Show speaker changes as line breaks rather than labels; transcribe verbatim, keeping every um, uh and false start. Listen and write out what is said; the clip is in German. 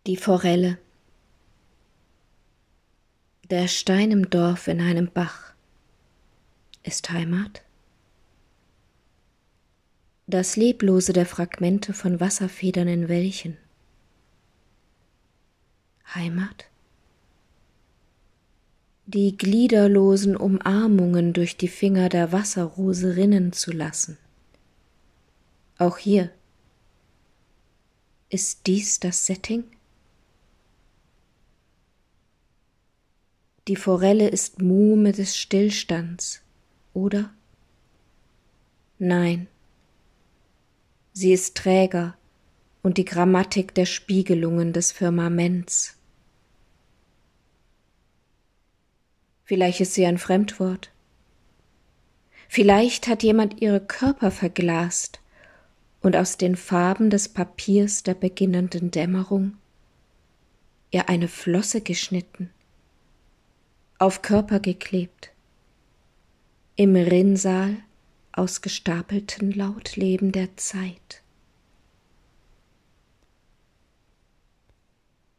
Die Forelle. Der Stein im Dorf in einem Bach ist Heimat. Das Leblose der Fragmente von Wasserfedern in Wellchen. Heimat. Die gliederlosen Umarmungen durch die Finger der Wasserrose rinnen zu lassen. Auch hier. Ist dies das Setting? Die Forelle ist Muhme des Stillstands, oder? Nein. Sie ist Träger und die Grammatik der Spiegelungen des Firmaments. Vielleicht ist sie ein Fremdwort. Vielleicht hat jemand ihre Körper verglast und aus den Farben des Papiers der beginnenden Dämmerung ihr eine Flosse geschnitten, auf Körper geklebt, im Rinnsal aus gestapelten Lautleben der Zeit.